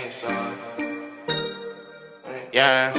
Yeah.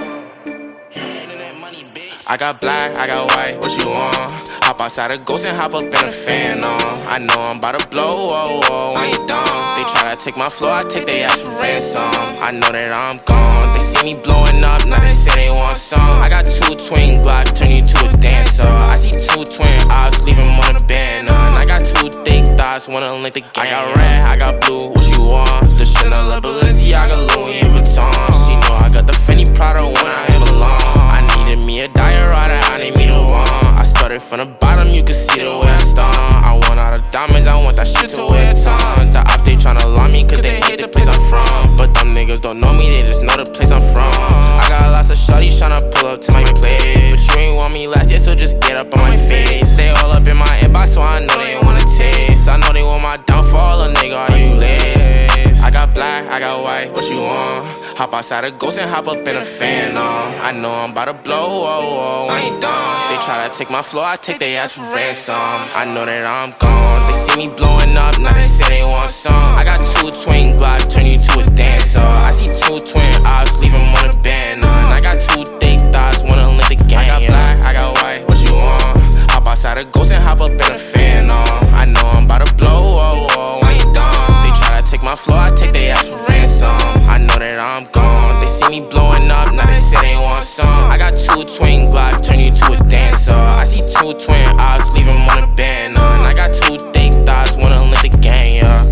I got black, I got white, what you want? Hop outside a ghost and hop up in a fan on. I know I'm about to blow, whoa, whoa, when you done. They try to take my floor, I take their ass for ransom. I know that I'm gone, they see me blowing up, now they say they want some. I got 2 twin Glocks, turn you to a dancer. I see 2 twin ops, leave them on a banner. And I got 2 thick thighs, wanna link the gang. I got red, I got blue, what you want? The Chanel, Balenciaga, Louis Vuitton. She know I got the Fendi Prada when I ain't belong. I needed me a diorata, I need me the one. I started from the bottom, you can see the way I stomp. I want all the diamonds, I want that shit to wear a ton. The op, they tryna lie me cause they hate the place I'm from. But them niggas don't know me, they just know the place I'm from. I got lots of shorties tryna pull up to my place, but you ain't want me last year, so just get up on my face. They all up in my inbox, so I know they wanna taste. I know they want my downfall, a nigga, are you lace? I got black, I got white, what you want? Hop outside a ghost and hop up in a fan on. I know I'm about to blow, whoa, whoa, when you done. They try to take my floor, I take their ass for ransom. I know that I'm gone, they see me blowing up, now they say they want some. I got 2 twin Glocks, turn you to a dancer. I see 2 twin ops, leave them on a banner. And I got 2 thick thighs, wanna link the gang. I got black, I got white, what you want? Hop outside a ghost and hop up in a fan on. I know I'm about to blow, whoa, whoa, when you done. They try to take my floor, I take their ass for ransom. I know that I'm gone, they see me blowing up, now they say they want some. I got 2 twin Glocks, turn you to a dancer. I see 2 twin ops, leave them on a banner. And I got 2 thick thighs, wanna link the gang, yeah.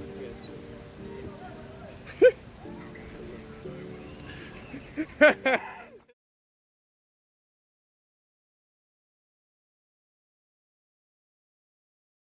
Ha ha!